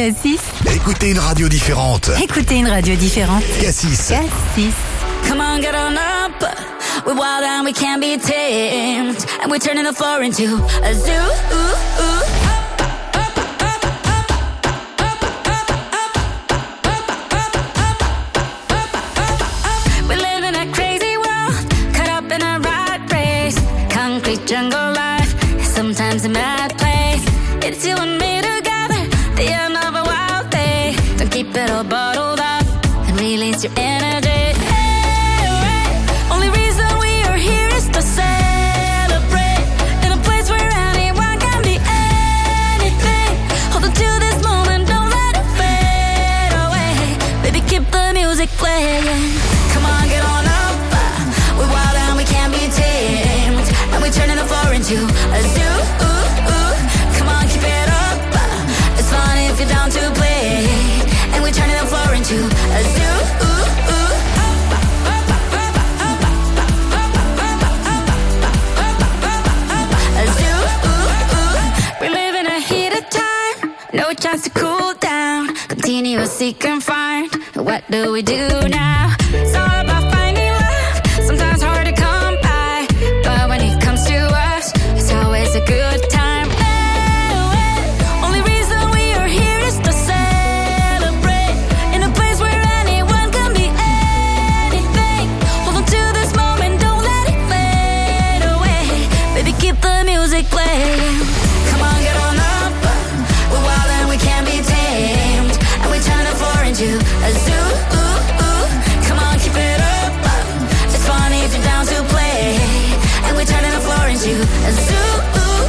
Cassis. Écoutez une radio différente. Écoutez une radio différente. Cassis. Cassis. Come on, get on up. We're wild and we can't be tamed. And we're turning the floor into a zoo. We live in a crazy world, caught up in a rat race. Concrete jungle life, sometimes a mad place. It's you and me together, the end of a wild day. Don't keep it all bottled up and release your energy. Playing. Come on, get on up. We're wild and we can't be tamed. And we're turning the floor into a zoo. Come on, keep it up. It's fun if you're down to play. And we're turning the floor into a zoo. A zoo. We live in a heated time. No chance to cool down. Continuous seek and find. What do we do now? It's all about finding love. Sometimes hard to come by, but when it comes to us, it's always a good time. Only reason we are here is to celebrate. In a place where anyone can be anything. Hold on to this moment, don't let it fade away. Baby, keep the music playing. Come on, get on up. We're wild and we can't be tamed. And we turn the floor into a zoo. Come on, keep it up. It's funny if you're down to play. And we're turning the floor into a zoo.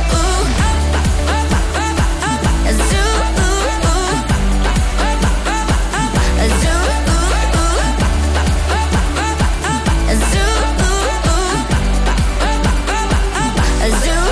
A zoo. A zoo. A zoo. A zoo.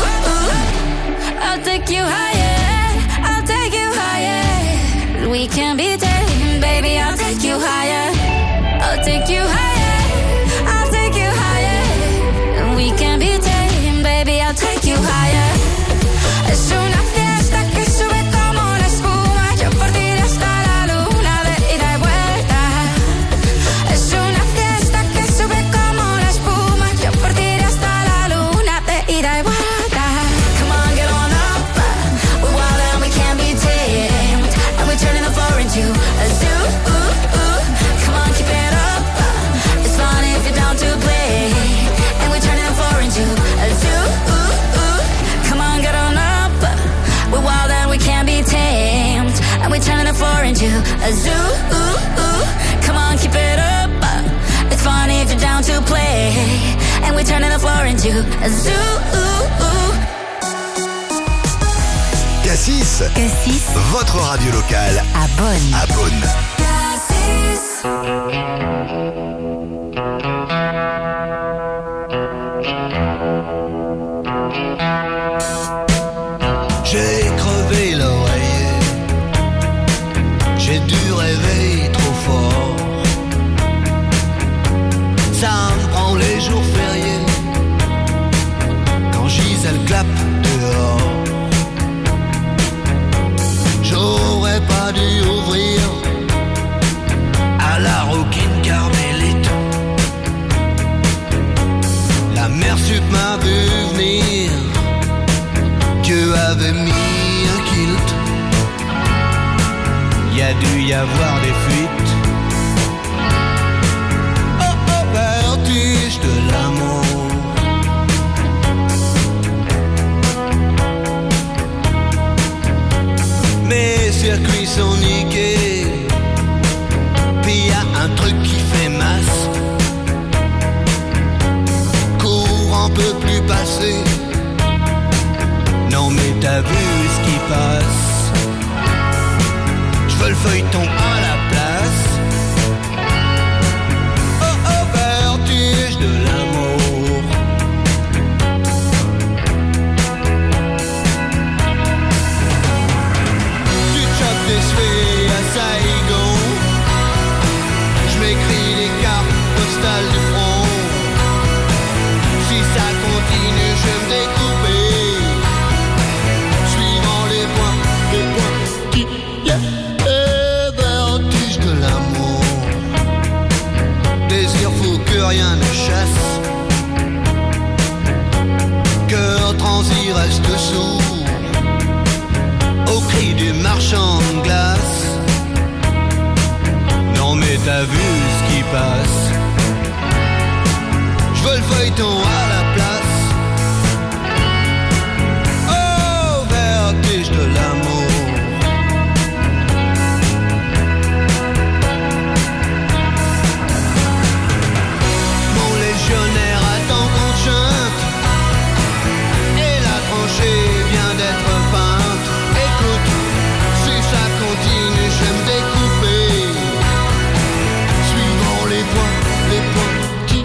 I'll take you higher. I'll take you higher. We can be tamed, baby. I'll take you higher. I'll take you higher. I'll take you higher. We can be tamed, baby. I'll take you higher. Es una fiesta que sube como la espuma. Yo por ti hasta la luna de ida y vuelta. Es una fiesta que sube como la espuma. Yo por ti hasta la luna de ida y vuelta. Come on, get on up. We're wild and we can't be tamed. And we're turning the floor into a zoo. Come on, keep it up. It's fun if you're down to play. And we're turning the floor into a zoo. Come on, get on up. We're wild and we can't be tamed. And we're turning the floor into a zoo. Come on, keep it up. It's fun if you're down to play. And we're turning the floor into a zoo. Cassis. Cassis. Votre radio locale. À Bonn. À Bonn. J'ai crevé l'oreiller, j'ai dû rêver trop fort. Ça me prend les jours fériés, quand Gisèle clappe dehors. J'aurais pas dû ouvrir à la rouquine carmélite. La mère sup m'a vu venir, Dieu avait mis un kilt. Y a dû y avoir des fuites. Oh oh, vertige de l'amour. Mes circuits sont niqués, puis y a un truc qui fait masse. Courant peut plus passer. Non mais t'as vu ce qui passe. J'veux le feuilleton à la place. Oh oh, vertige de l'amour. Tu chopes des cheveux à Saigon. J'm'écris des cartes postales du front. Si ça continue, je vais me découper. Suivant les points qui glace. Cœur transi reste sourd au cri du marchand de glace. Non mais t'as vu ce qui passe. Je veux le feuilleton à la place. Oh, vertige de l'amour. Mon légionnaire attend qu'on chante et la tranchée vient d'être peinte. Écoute, si ça continue, je vais me découper suivant les points qui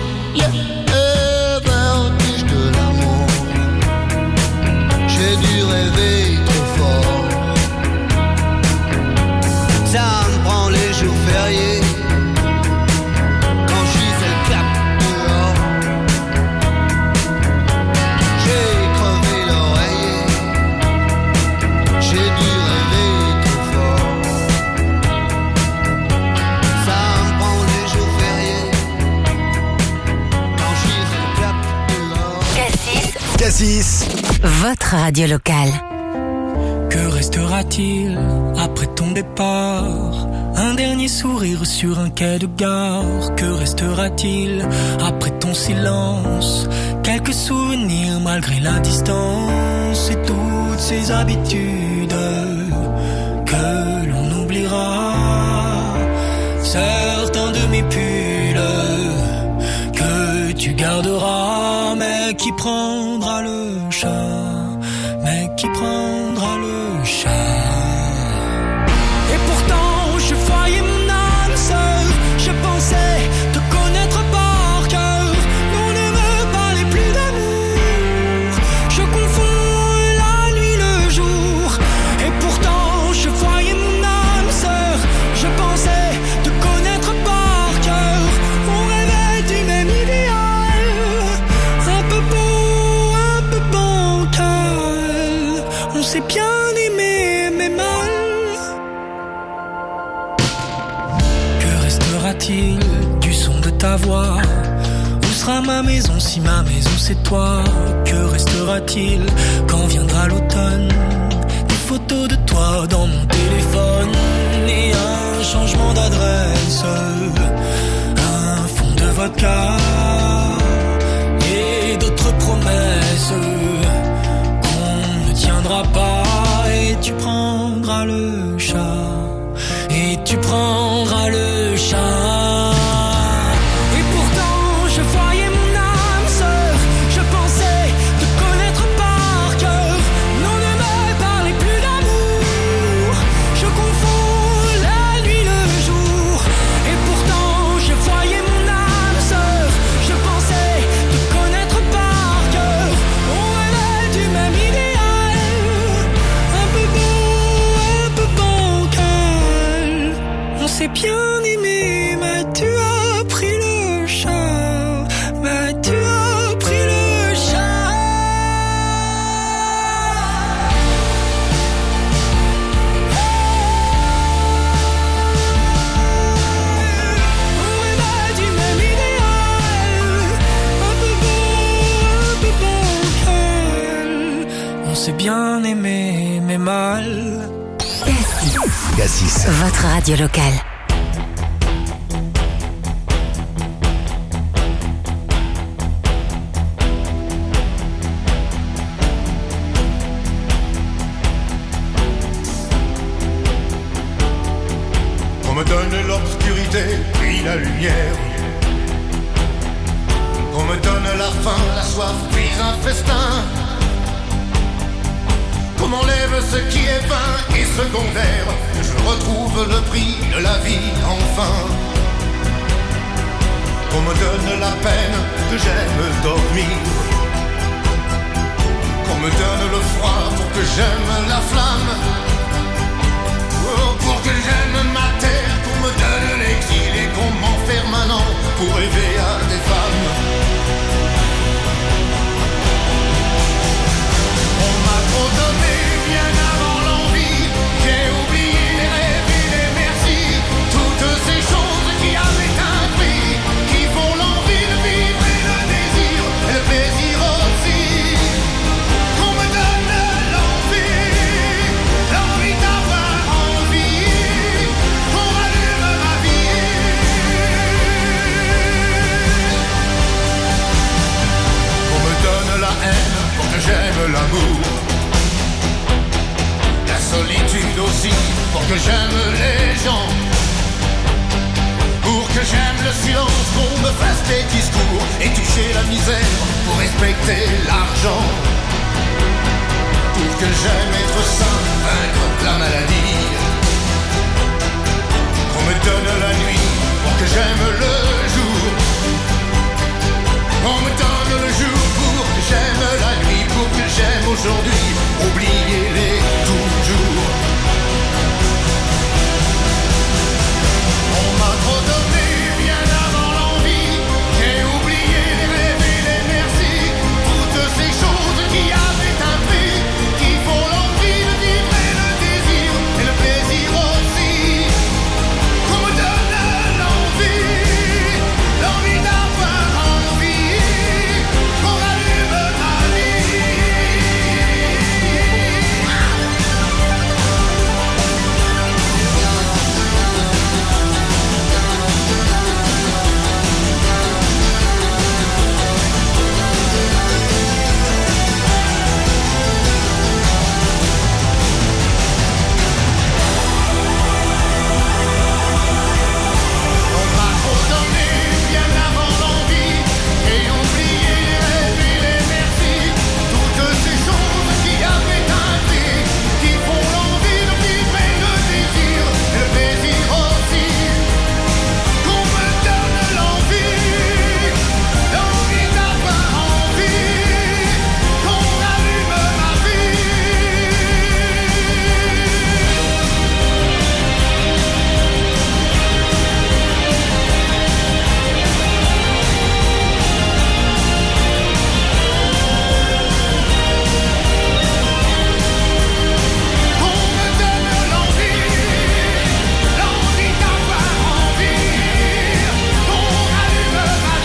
vertige de l'amour. J'ai dû rêver trop fort. Ça me prend les jours fériés quand j'y fais le cap dehors. J'ai crevé l'oreiller. J'ai dû rêver trop fort. Ça me prend les jours fériés quand j'y fais le cap dehors. Cassis, Votre radio locale. Que restera-t-il après ton départ? Un dernier sourire sur un quai de gare. Que restera-t-il après ton silence? Quelques souvenirs malgré la distance et toutes ces habitudes que l'on oubliera. Certains de mes pulls que tu garderas, mais qui prendra le chat? Mais qui prendra le chat? Et pourtant je voyais mon âme sœur. Je pensais te connaître par cœur. On ne me parlait plus d'amour. Je confonds la nuit le jour. Et pourtant je voyais mon âme sœur. Je pensais te connaître par cœur. On rêvait du même idéal. Un peu beau, un peu bancal. On s'est bien aimé, mais mal. Que restera-t-il du son de ta voix? Où sera ma maison si ma maison c'est toi? Que restera-t-il quand viendra l'automne? Des photos de toi dans mon téléphone et un changement d'adresse, un fond de vodka et d'autres promesses qu'on ne tiendra pas. Et tu prendras le chat, et tu prendras le chat. Et pourtant je voyais mon âme sœur. Je pensais te connaître par cœur. Non, ne me parlez plus d'amour. Je confonds la nuit le jour. Et pourtant je voyais mon âme sœur. Je pensais te connaître par cœur. On rêvait du même idéal. Un peu beau, un peu bancal. On s'est bien aimé, mais tu as pris le chat. Mais tu as pris le chat. On rêvait du même idéal. Un peu beau, un peu bancal. On s'est bien aimé, mais mal. Cassis, Votre radio locale. Qu'on me donne l'obscurité puis la lumière. Qu'on me donne la faim, la soif puis un festin. Qu'on m'enlève ce qui est vain et secondaire. Que je retrouve le prix de la vie enfin. Qu'on me donne la peine, que j'aime dormir. Qu'on me donne le froid pour que j'aime la flamme. Oh, pour que j'aime ma terre, qu'on me donne l'exil et qu'on m'enferme un an pour rêver à des femmes. On m'a trop donné bien avant l'envie. J'ai oublié les rêves et les merci. Toutes ces choses qui avaient un prix, qui font l'envie de vivre et de j'aime l'amour. La solitude aussi, pour que j'aime les gens. Pour que j'aime le silence, qu'on me fasse des discours et toucher la misère pour respecter l'argent. Pour que j'aime être sain, vaincre la maladie. Qu'on me donne la nuit, pour que j'aime le jour. On me donne le jour pour que j'aime la nuit, pour que j'aime aujourd'hui, oubliez-les toujours. On m'a trop donné bien avant l'envie, j'ai oublié les rêves et les merci, toutes ces choses qui avaient un prix, qui font l'envie de vivre et le désir, et le plaisir aussi. Qu'on me donne l'envie, l'envie d'avoir envie, qu'on rallume ma vie. On m'a trop donné bien avant l'envie, et oublié les rêves et les merci, toutes ces choses qui avaient un prix, qui font l'envie de vivre et le désir, et le plaisir aussi. Qu'on me donne l'envie, l'envie d'avoir envie, qu'on rallume ma vie. Qu'on me donne l'envie d'avoir envie, qu'on rallume ma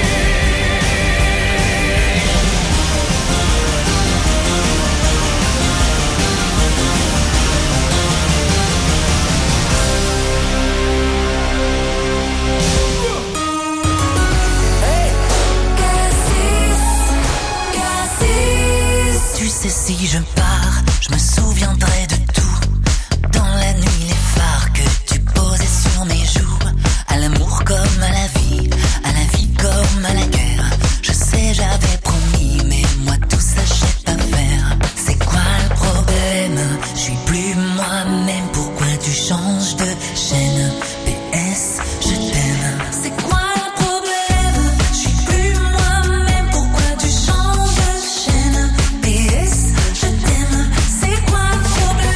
Tu sais, si je pars, je me souviendrai de tout. Dans la nuit, les phares que tu posais sur mes joues. À l'amour comme à la vie comme à la guerre. Je sais, j'avais promis, mais moi tout ça, je sais pas faire. C'est quoi le problème? Je suis plus moi-même. Pourquoi tu changes de chaîne? PS, je t'aime. C'est quoi le problème? Je suis plus moi-même. Pourquoi tu changes de chaîne? PS, je t'aime. C'est quoi le problème?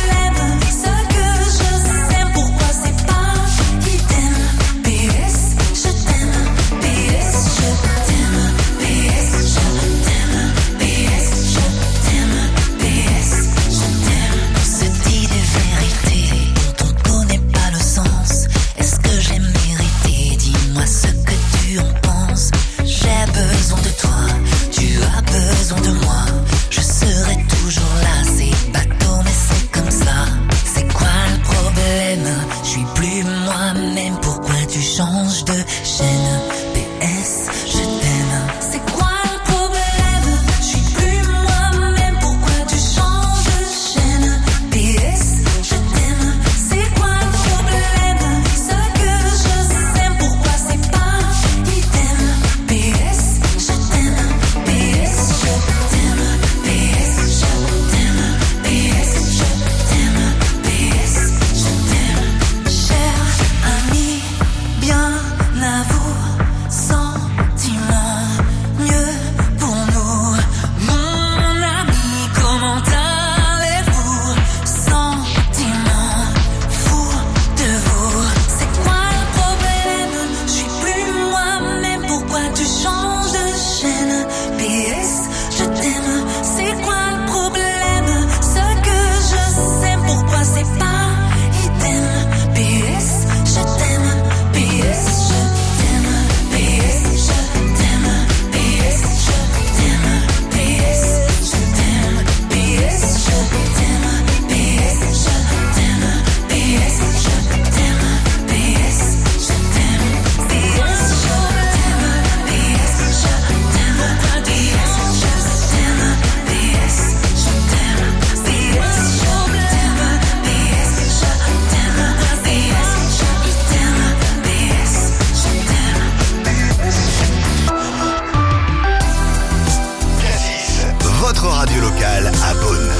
radio locale à Beaune.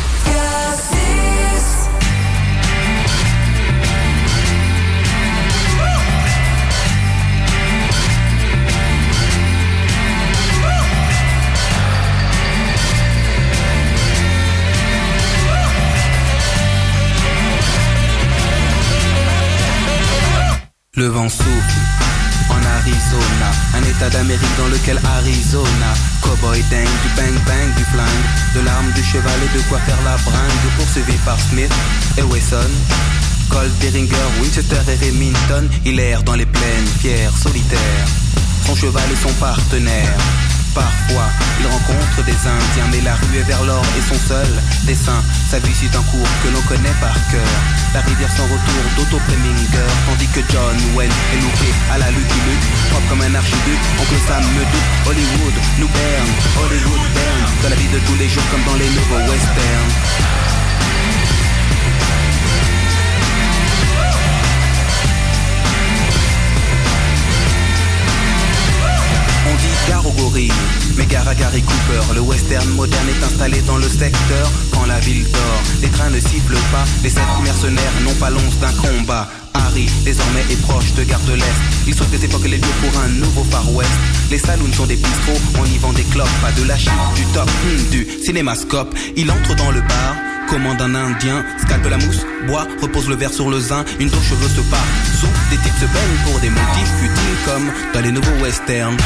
Le vent souffle en Arizona, un état d'Amérique dans lequel Arizona. Cowboy dingue, du bang bang, du flingue, de l'arme, du cheval et de quoi faire la bringue. Poursuivi par Smith et Wesson, Colt, Derringer, Winchester et Remington. Il erre dans les plaines, fier, solitaire, son cheval et son partenaire. Parfois, il rencontre des Indiens, mais la rue est vers l'or et son seul dessin. Sa vie suit un cours que l'on connaît par cœur. La rivière sans retour d'Otto Preminger, tandis que John Wayne est looké à la Lucky Luke, propre comme un archiduc. Oncle Sam me doute, Hollywood nous berne, Hollywood berne, dans la vie de tous les jours comme dans les nouveaux westerns. On dit gare aux gorilles, mais gare à Gary Cooper. Le western moderne est installé dans le secteur. Quand la ville dort, les trains ne sifflent pas. Les 7 mercenaires n'ont pas l'once d'un combat. Harry, désormais, est proche de Gare de l'Est. Il souhaite des époques les lieux pour un nouveau Far West. Les saloons sont des bistrots, on y vend des clopes. Pas de la chip, du top, du cinémascope. Il entre dans le bar, commande un indien, scalpe la mousse, boit, repose le verre sur le zin. Une dos cheveux se part, sous des types se baignent pour des motifs futiles comme dans les nouveaux westerns.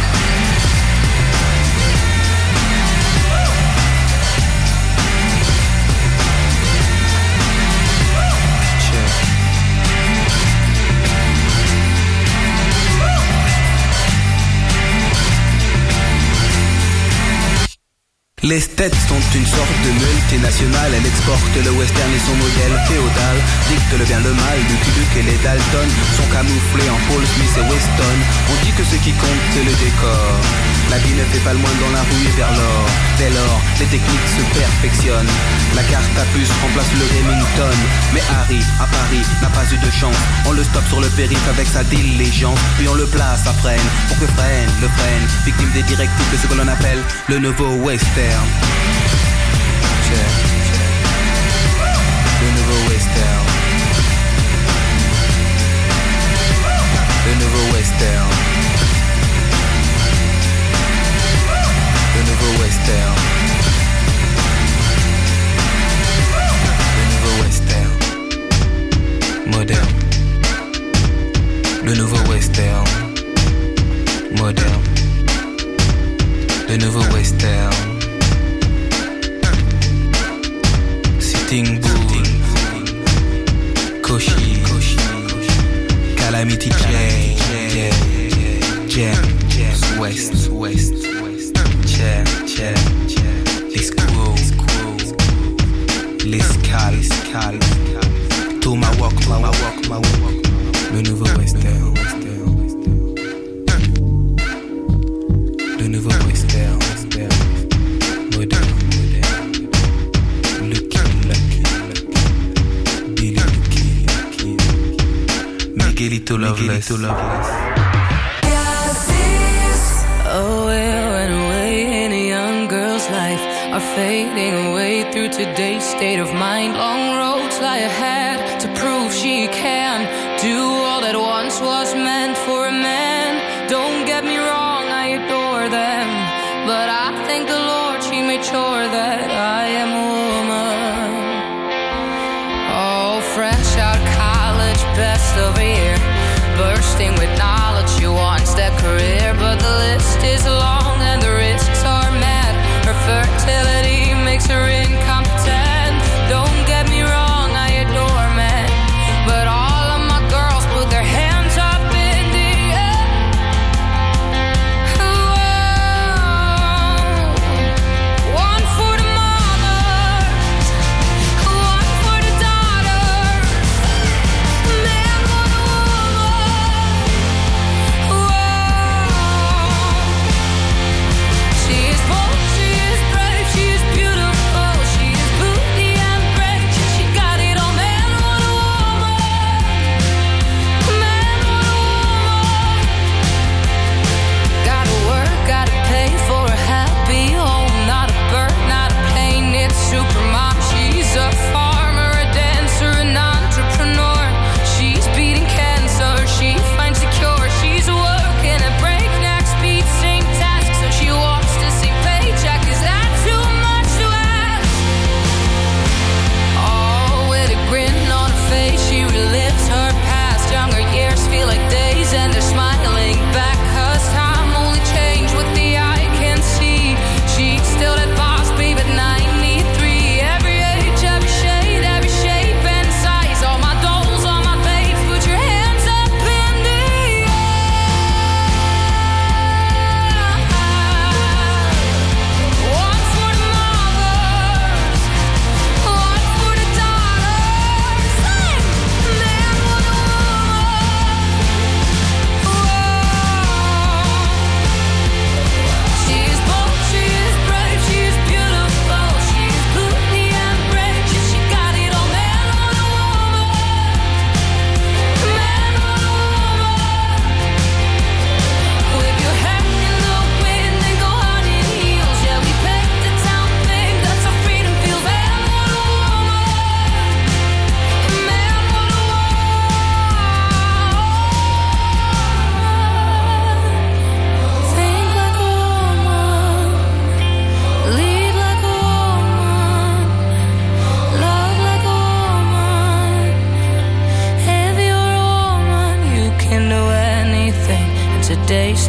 Les States sont une sorte de multinationale. Elle exporte le western et son modèle féodal. Dicte le bien, le mal, Lucky Luke et les Dalton sont camouflés en Paul Smith et Weston. On dit que ce qui compte c'est le décor. La vie ne fait pas le moins dans la rue et vers l'or. Dès lors, les techniques se perfectionnent. La carte à puce remplace le Remington. Mais Harry, à Paris, n'a pas eu de chance. On le stoppe sur le périph' avec sa diligence. Puis on le place à freine, pour que freine, le freine. Victime des directives de ce que l'on appelle le nouveau western. Le nouveau western. Le nouveau western. Le nouveau western. Le nouveau western. Moderne. Le nouveau western. Moderne. Le nouveau western. Sitting Bull, Koshi, Calamity Jam, West, Jam, les Squirrels, les Scal, Tomahawk, le nouveau western, le nouveau western, moderne. Miguelito Loveless. Oh, it went away in a young girl's life, are fading away through today's state of mind. Long roads lie ahead to prove she can do all that once was meant for a man. Don't get me wrong, I adore them, but I thank the Lord she made sure that I am a woman. Oh, fresh out of college, best of a year, bursting with knowledge, she wants that career, but the list is long and the risks are mad. Her fertility makes her incompetent. Don't get me wrong, I adore men, but all of my girls put their hands up in the air. Whoa. One for the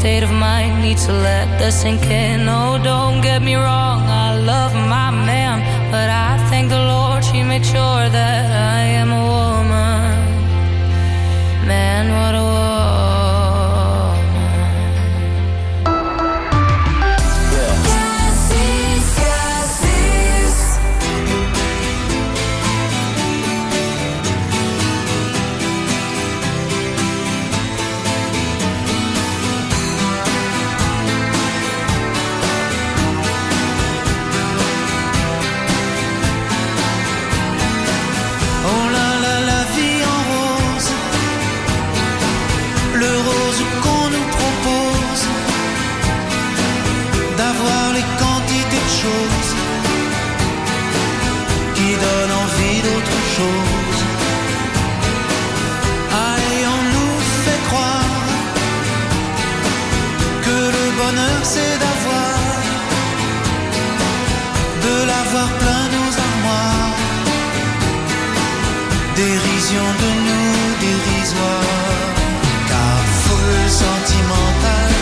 state of mind. Need to let that sink in. Oh, don't get me wrong, I love my man, but I thank the Lord she made sure that I am a woman. Man, what a woman. C'est d'avoir, de l'avoir plein nos armoires. Dérision de nous dérisoire, car foule sentimentale,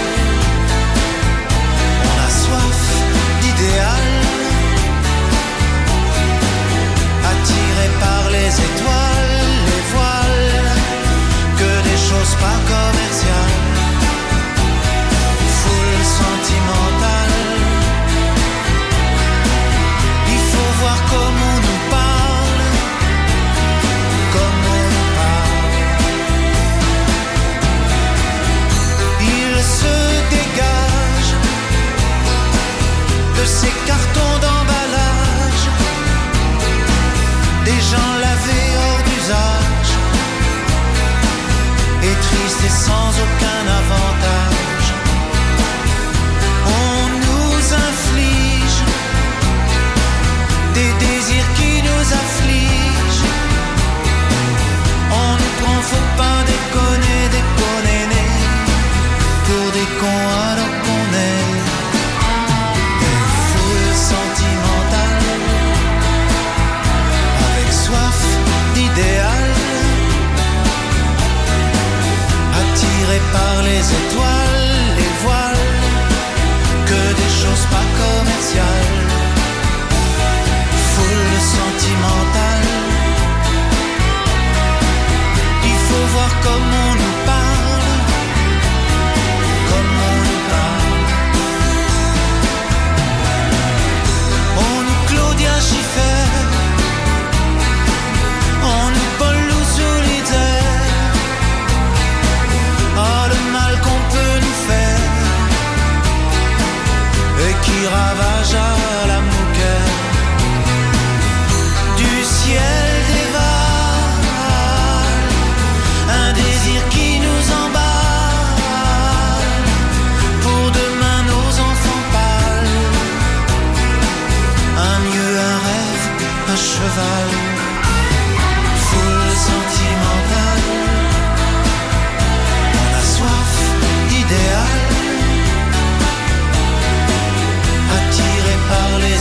on a soif d'idéal, attiré par les étoiles, les voiles, que des choses pas commerciales. Sentimental, il faut voir comme on nous parle, comme on nous parle. Il se dégage de ces cartons d'emballage, des gens lavés hors d'usage, et tristes et sans aucun avantage. Inflige des désirs qui nous affligent. On nous prend, faut pas déconner, déconner, pour des cons alors qu'on est des foules sentimentales, avec soif d'idéal, attirés par les étoiles, les voiles, que des choses pas commerciales, foule sentimentale. Il faut voir comme on nous parle, comme on nous parle. On nous Claudia Schiffer, on nous Paul Solitaire. Oh, le mal qu'on peut nous faire et qui ravage à la mouquette du ciel dévale, un désir qui nous emballe, pour demain nos enfants pâles, un mieux, un rêve, un cheval, foule sentimentale, on a soif d'idéal, attiré par les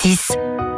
Cassis.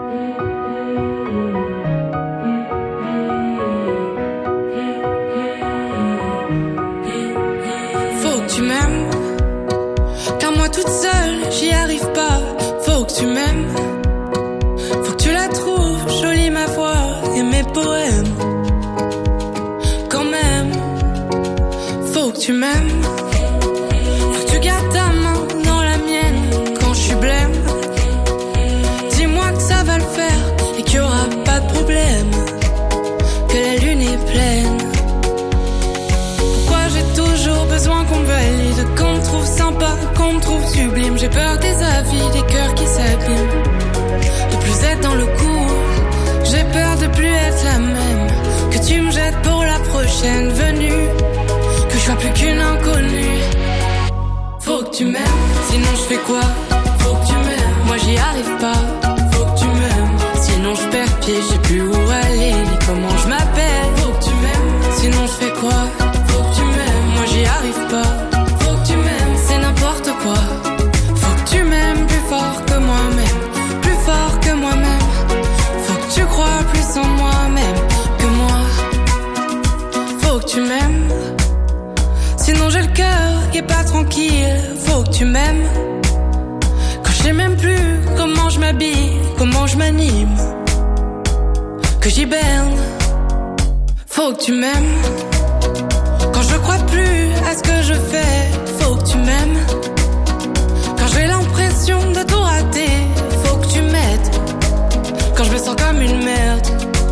Faut que tu m'aimes, car moi toute seule j'y arrive pas. Faut que tu m'aimes, faut que tu la trouves jolie ma voix et mes poèmes. Quand même, faut que tu m'aimes, faut que tu gardes ta main dans la mienne quand je suis blême. Dis-moi que ça va le faire et qu'il y aura pas de problème, que la lune est pleine. Pourquoi j'ai toujours besoin qu'on me valide, qu'on me trouve sympa, qu'on me trouve sublime. J'ai peur des avis, des cœurs qui s'abîment, de plus être dans le coup. J'ai peur de plus être la même, que tu me jettes pour la prochaine venue, que je sois plus qu'une inconnue. Faut que tu m'aimes, sinon je fais quoi? Faut que tu m'aimes, moi j'y arrive pas. Faut que tu m'aimes, sinon je perds pied, je sais plus où aller ni comment je m'appelle. Faut que tu m'aimes, sinon je fais quoi? Faut que tu m'aimes, moi j'y arrive pas. Faut que tu m'aimes, c'est n'importe quoi. Faut que tu m'aimes plus fort que moi-même, plus fort que moi-même. Faut que tu crois plus en moi-même que moi. Faut que tu m'aimes, sinon j'ai le cœur qui est pas tranquille. Faut que tu m'aimes, quand je sais même plus comment je m'habille, comment je m'anime, que j'hiberne. Faut que tu m'aimes, quand je crois plus à ce que je fais. Faut que tu m'aimes, quand j'ai l'impression de tout rater. Faut que tu m'aides, quand je me sens comme une merde.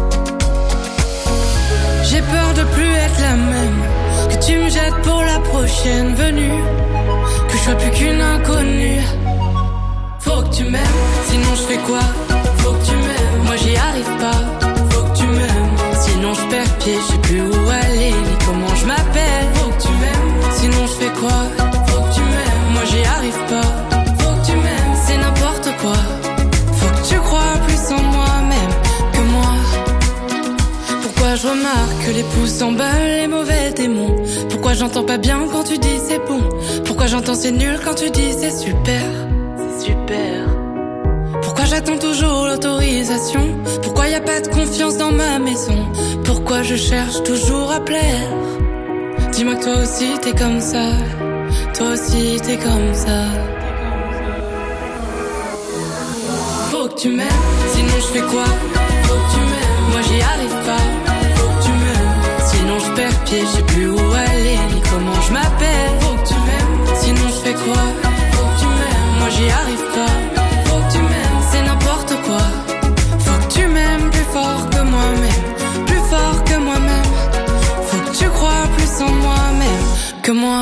J'ai peur de plus être la même, que tu me jettes pour la prochaine venue, que je sois plus qu'une inconnue. Faut que tu m'aimes, sinon je fais quoi? Faut que tu m'aimes, moi j'y arrive pas. Faut que tu m'aimes, sinon je perds pied, je sais plus où aller ni comment je m'appelle. Faut que tu m'aimes, sinon je fais quoi? Faut que tu m'aimes, moi j'y arrive pas. Faut que tu m'aimes, c'est n'importe quoi. Faut que tu crois plus en moi-même que moi. Pourquoi je remarque que les pouces s'emballent, les mauvais démons? Pourquoi j'entends pas bien quand tu dis c'est bon? Pourquoi j'entends c'est nul quand tu dis c'est super? C'est super. Pourquoi j'attends toujours l'autorisation? Pourquoi y a pas de confiance dans ma maison? Pourquoi je cherche toujours à plaire? Dis-moi que toi aussi t'es comme ça, toi aussi t'es comme ça. Faut que tu m'aimes, sinon je fais quoi? Faut que tu m'aimes, moi j'y arrive pas. Faut que tu m'aimes, sinon je perds pied, je sais plus où aller ni comment je m'appelle. Faut que tu m'aimes, sinon je fais quoi? Faut que tu m'aimes, moi j'y arrive pas. Faut que tu m'aimes, c'est n'importe quoi. Faut que tu m'aimes plus fort que moi-même, plus fort que moi-même. Faut que tu crois plus en moi-même que moi.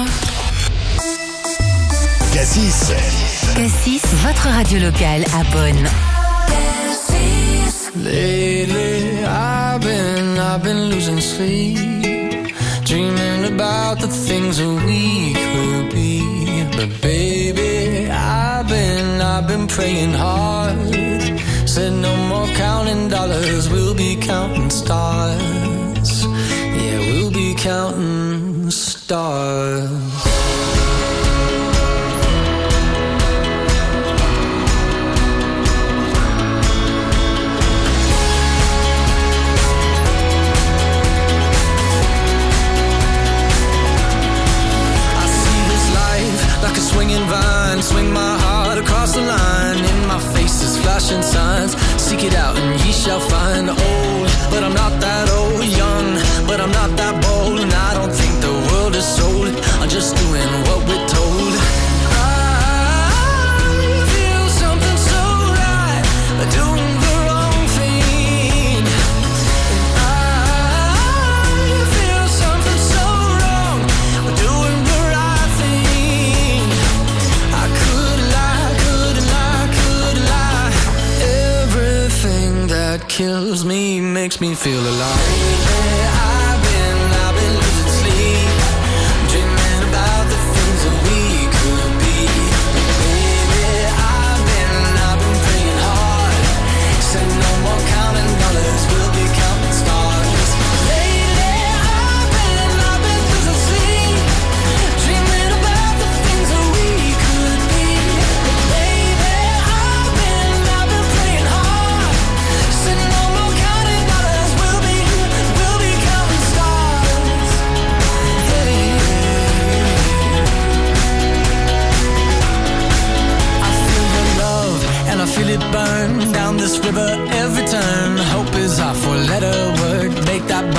Cassis. Cassis, votre radio locale à Bonn. Lately, I've been losing sleep, dreaming about the things that we could be. But baby, I've been praying hard. Said no more counting dollars, we'll be counting stars. Yeah, we'll be counting stars. Like a swinging vine, swing my heart across the line. In my face is flashing signs. Seek it out and ye shall find. Old, but I'm not that old. Young, but I'm not that bold. And I don't think the world is sold. I'm just doing what we're told. I feel something so right, doing the wrong thing. And I feel something so wrong, doing the right thing. I could lie. Everything that kills me makes me feel alive. I've been losing sleep, dreaming about the things that we could be. Baby, I've been praying hard. Said no more counting dollars, we'll be counting stars. Lately, I've been losing sleep, dreaming about the things that we could be. Baby, I've been praying hard.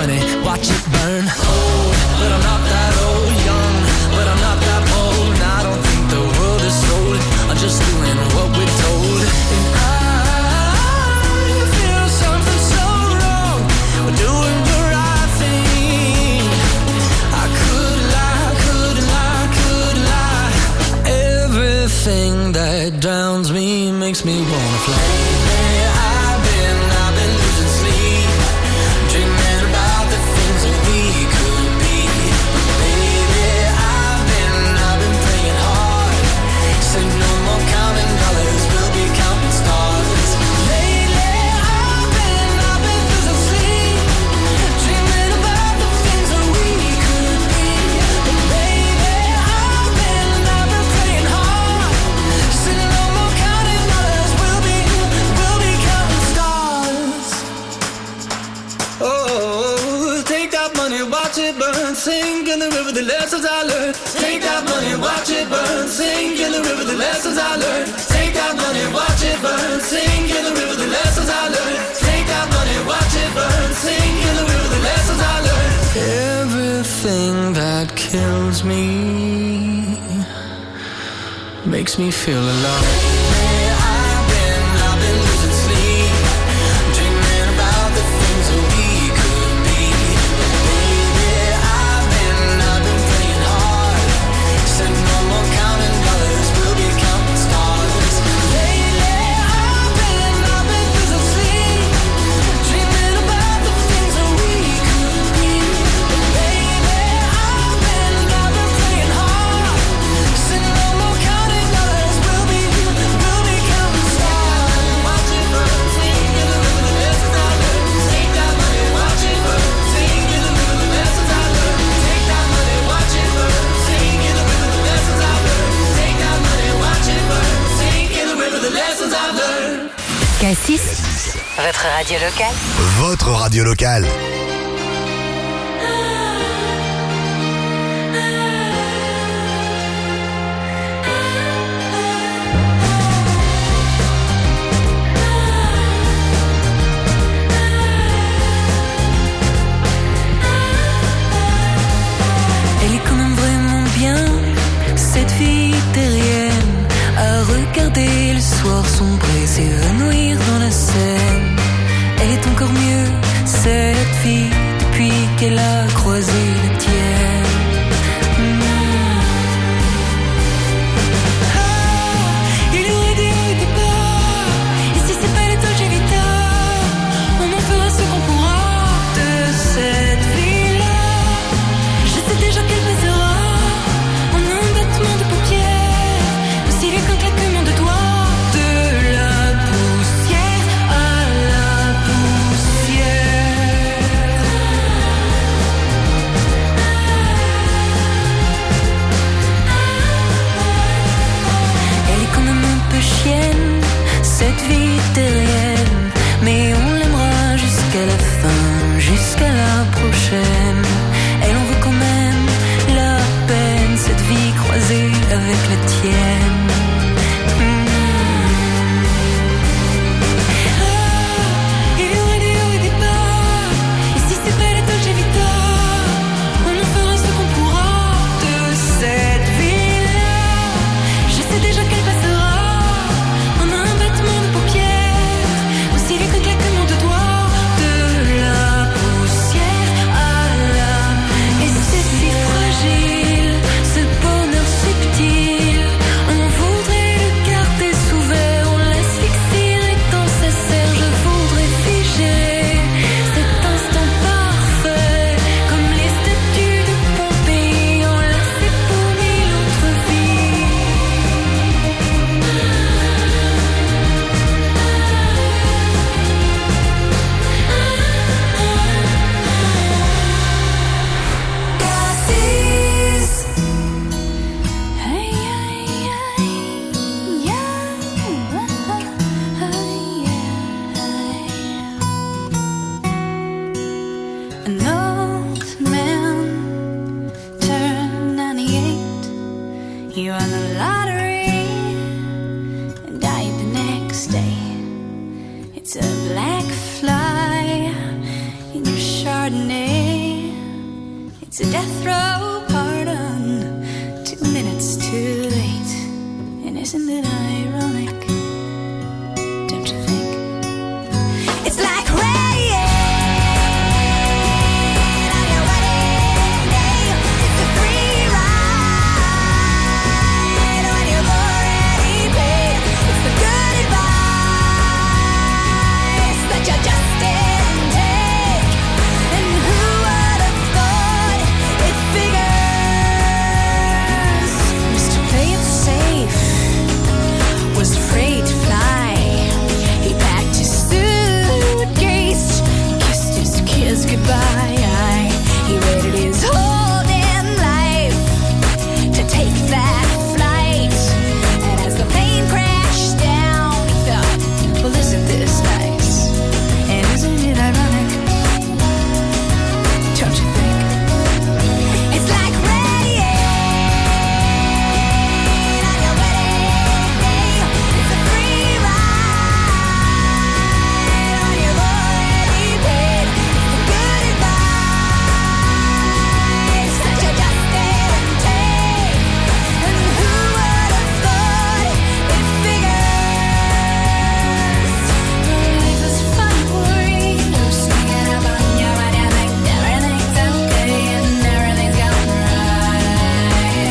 money, watch it burn. Old, but I'm not that old. Young, but I'm not that bold. And I don't think the world is sold. I'm just doing what we're told. And I feel something so wrong. We're doing the right thing. I could lie, could lie, could lie. Everything that drowns me makes me wanna fly. I've been losing sleep, dreaming about the things that we could be. Baby, I've been praying hard. Said no more counting dollars, we'll be counting stars. Lately, I've been losing sleep, dreaming about the things that we could be. But baby, I've been praying hard. Said no more counting dollars, we'll be counting stars. Oh, take that money, watch it burn, sink in the river, the lessons I learned. Take that money, watch it burn, sink in the river, the lessons I learned. Take that money, watch it burn, sink in the river, the lessons I learned. Take that money, watch it burn, sink in the river, the lessons I learned. Everything that kills me makes me feel alive. I've been losing sleep, dreaming about the things that we could be. Baby, I've been praying hard. Said no more counting dollars, we'll be counting stars. Lately, I've been losing sleep, dreaming about the things that we could be. Baby, I've been praying hard. Said no more counting dollars, we'll be counting stars. Watch it burn, sink in the river, the lessons I learned. Take that money, watch it burn, sink in the river, the lessons I learned. Take that money, watch it burn, sink in the river, the lessons I learned. Take that money, watch it burn, sink in the river, the lessons I learned. Cassis, votre radio locale. Votre radio locale. Elle est quand même vraiment bien, cette fille terrienne, à regarder le soir sombrer, s'évanouir dans la Seine. Elle est encore mieux, cette fille, depuis qu'elle a croisé la tienne. Il aurait dit au départ, et si c'est pas les Dolce Vita, on en fera ce qu'on pourra de cette vie-là. Je sais déjà qu'elle baisera en un battement de paupières, aussi vite qu'un claquement de doigts. De la poussière à la poussière. mutiny. It's a death row pardon, 2 minutes too late. And isn't it ironic? Don't you think? It's like rain on your wedding day. It's a free ride when you've already paid. It's the good advice that you just didn't take. And who would have thought it figures? Mr. Play It Safe was afraid to fly. He packed his suitcase, kissed his kids goodbye. He waited his whole damn life to take that flight. And as the plane crashed down, he thought, well, isn't this nice? And isn't it ironic? Don't you think? It's like rain on your wedding day. It's a free ride when you've already paid. It's the good advice that you just didn't take. And who would have thought it figures? Life is fun for you, sneaking up on you when you think everything's okay and everything's going right.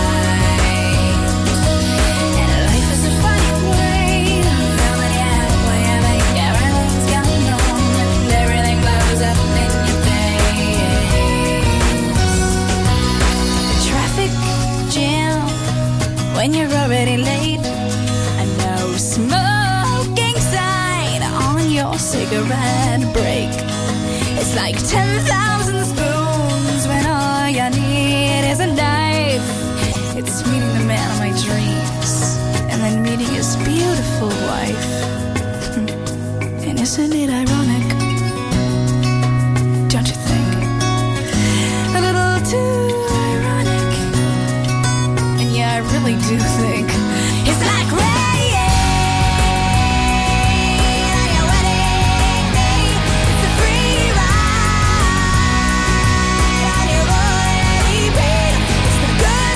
And life is a funny way, filling you up when you think everything's going wrong and everything blows up in your face. The traffic jam when you're already late. A no smoking sign on your cigarette break. It's like 10,000 spoons when all you need is a knife. It's meeting the man of my dreams and then meeting his beautiful wife. And isn't it ironic? Don't you think? A little too ironic. And yeah, I really do think it's like rain on your wedding day. It's a free ride when you've already paid. It's the good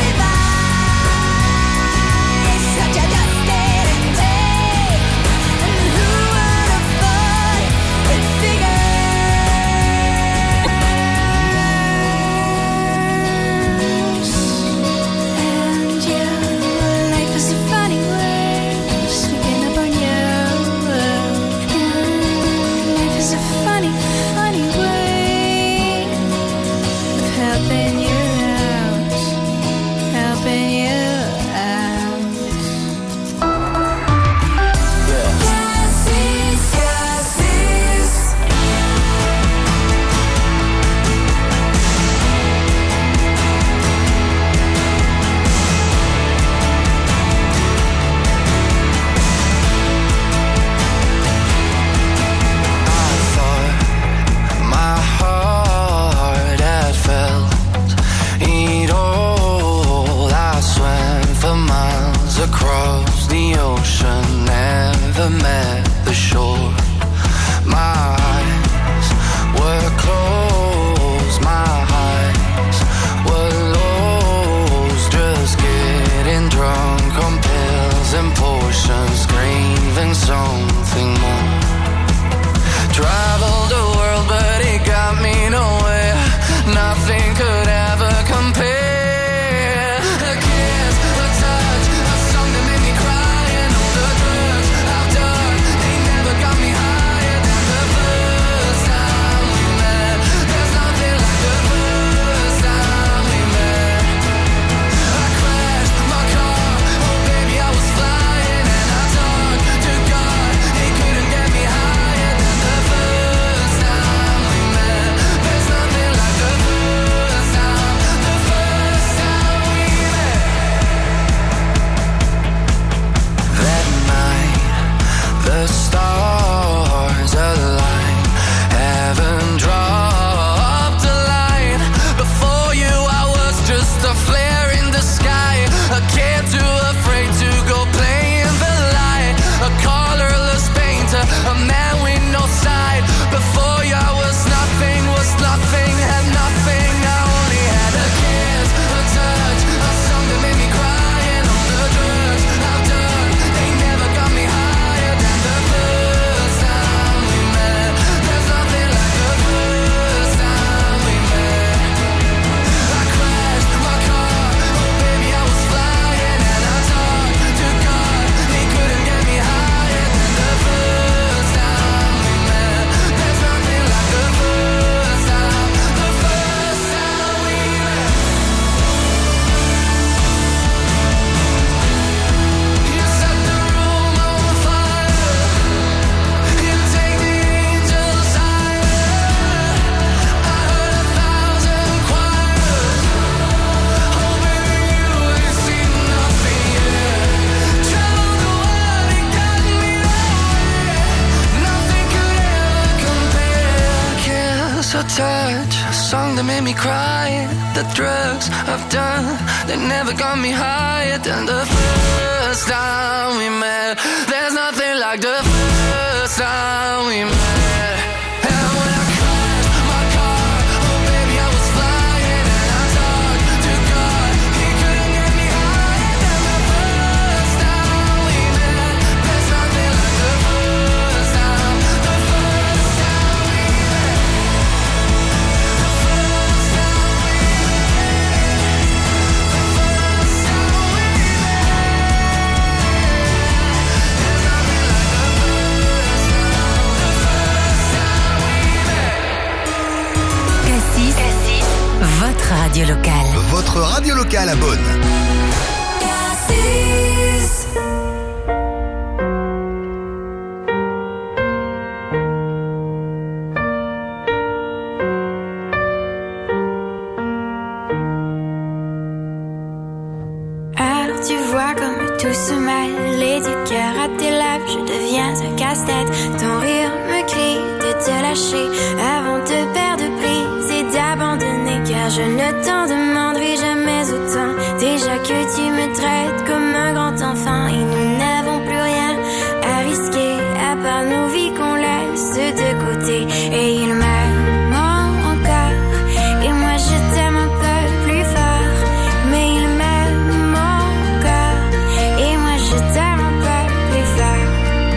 advice that you just didn't take. And who would have thought it much. A song that made me cry. The drugs I've done, they never got me higher than the first time we met. There's nothing like the first time we met. And when I crashed my car, oh baby I was flying. And I talked to God, he couldn't get me higher than the first time we met. There's nothing like the first time we met. The first time we met. Votre radio locale. Votre radio locale à Beaune. Alors tu vois comme tout se mêle et du cœur à tes lèvres, je deviens un casse-tête. Ton rire me crie de te lâcher avant de perdre prise et d'abandonner, car je ne t'en demanderai jamais autant. Déjà que tu me traites comme un grand enfant et nous n'avons plus rien à risquer à part nos vies qu'on laisse de côté. Et il m'aime encore et moi je t'aime un peu plus fort, mais il m'aime encore et moi je t'aime un peu plus fort.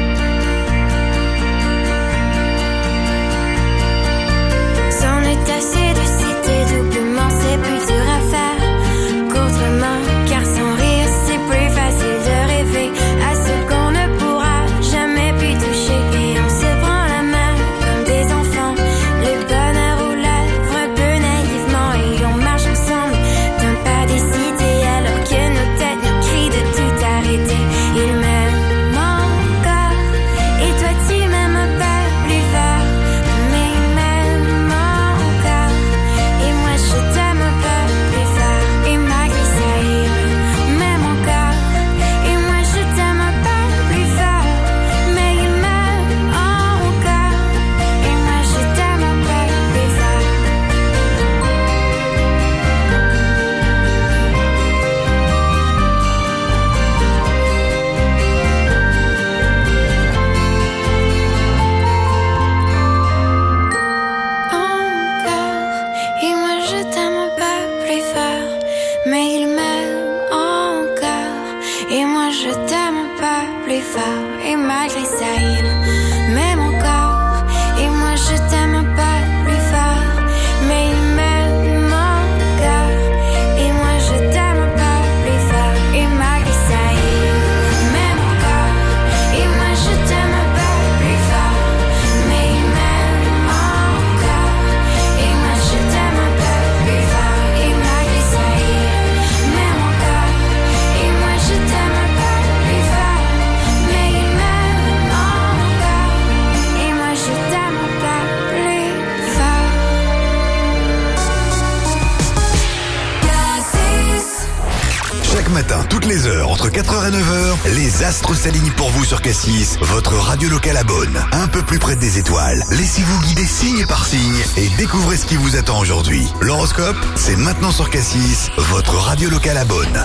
C'en est assez de citer doublement, c'est plus dur à faire qu'autrement, car sans rire c'est plus facile de rêver à ce qu'on ne pourra jamais plus toucher. Et on se prend la main comme des enfants, le bonheur aux lèvres un peu naïvement, et on marche ensemble d'un pas décidé alors que nos têtes nous crient de tout arrêter. Il m'aime encore et toi tu m'aimes un peu plus fort, mais il m'aime encore et moi je t'aime un peu plus fort. Et malgré ça il m'aime encore et moi je t'aime un peu plus fort, mais il m'aime encore et moi je t'aime un peu plus fort. Encore et moi je t'aime un peu plus fort, mais il m'aime encore et moi je t'aime un peu plus fort. Et malgré ça il m'aime encore et moi je t'aime un peu plus fort, mais il m'aime encore et moi je t'aime un peu plus fort. Et malgré ça il m'aime encore et moi je t'aime un peu plus fort, mais il m'aime encore et moi je t'aime un peu plus fort. Et malgré ça il m'aime encore et moi je t'aime un peu plus fort, mais il m'aime encore et moi je t'aime un peu plus fort. Chaque matin, toutes les heures, entre 4h et 9h, les astres s'alignent pour vous sur Cassis, votre radio locale à Beaune. Un peu plus près des étoiles. Laissez-vous guider signe par signe et découvrez ce qui vous attend aujourd'hui. L'horoscope, c'est maintenant sur Cassis, votre radio locale à Beaune.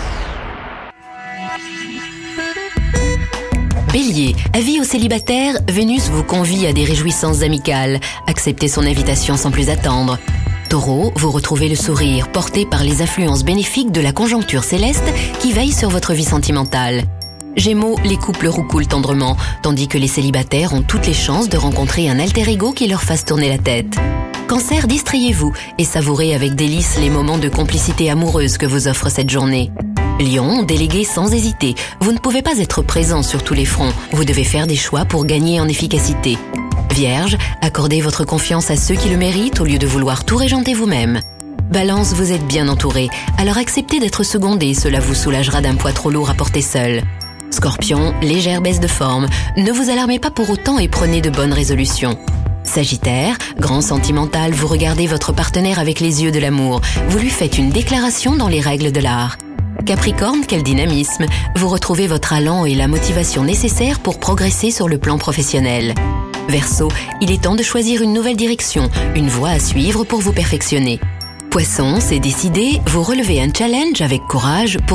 Bélier, avis aux célibataires, Vénus vous convie à des réjouissances amicales. Acceptez son invitation sans plus attendre. Taureau, vous retrouvez le sourire, porté par les influences bénéfiques de la conjoncture céleste qui veille sur votre vie sentimentale. Gémeaux, les couples roucoulent tendrement, tandis que les célibataires ont toutes les chances de rencontrer un alter ego qui leur fasse tourner la tête. Cancer, distrayez-vous et savourez avec délice les moments de complicité amoureuse que vous offre cette journée. Lion, déléguez sans hésiter. Vous ne pouvez pas être présent sur tous les fronts. Vous devez faire des choix pour gagner en efficacité. Vierge, accordez votre confiance à ceux qui le méritent au lieu de vouloir tout régenter vous-même. Balance, vous êtes bien entouré, alors acceptez d'être secondé, cela vous soulagera d'un poids trop lourd à porter seul. Scorpion, légère baisse de forme, ne vous alarmez pas pour autant et prenez de bonnes résolutions. Sagittaire, grand sentimental, vous regardez votre partenaire avec les yeux de l'amour, vous lui faites une déclaration dans les règles de l'art. Capricorne, quel dynamisme, vous retrouvez votre allant et la motivation nécessaires pour progresser sur le plan professionnel. Verseau, il est temps de choisir une nouvelle direction, une voie à suivre pour vous perfectionner. Poisson, c'est décidé, vous relevez un challenge avec courage pour